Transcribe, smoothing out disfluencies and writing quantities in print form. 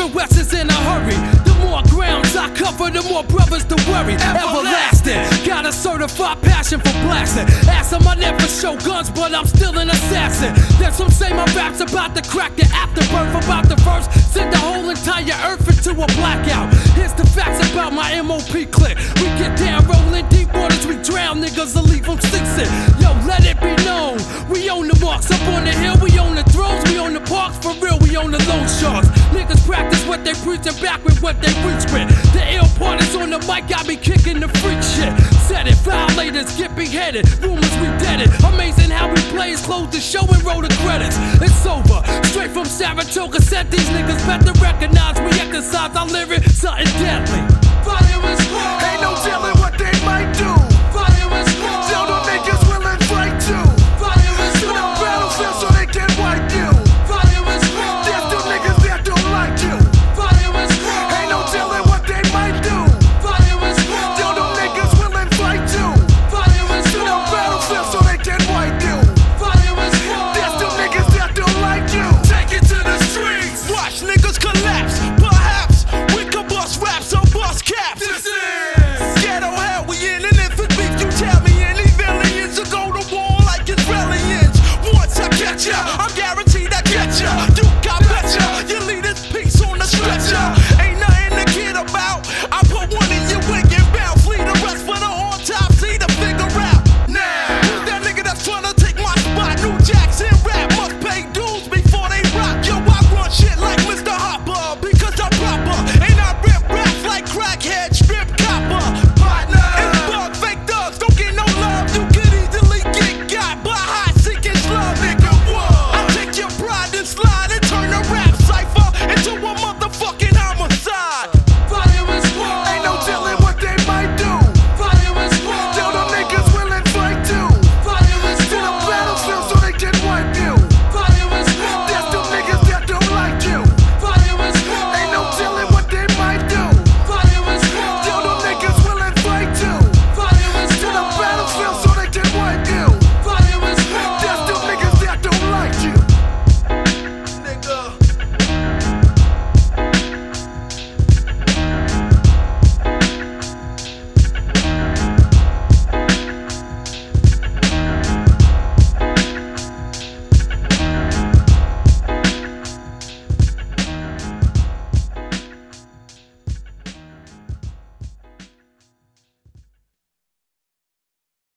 West is in a hurry. The more grounds I cover, the more brothers to worry. Everlasting, got a certified passion for blasting. Ask them I never show guns, but I'm still an assassin. Then some say my rap's about to crack the afterbirth. About the verse, send the whole entire earth into a blackout. Here's the facts about my MOP click. We get down rolling deep waters, we drown niggas or leave them ceasing. Yo, let it be known, we own the marks. Up on the hill, we own the thrones, we own the parks. For real, we own the loan sharks. Niggas practice what they preach and back with what they preach with. The ill part is on the mic, got me kicking the freak shit. Said it, violators get beheaded, rumors we dead it. Amazing how we plays, close the show and roll the credits. It's over, straight from Saratoga. Said these niggas better recognize we exercise our lyrics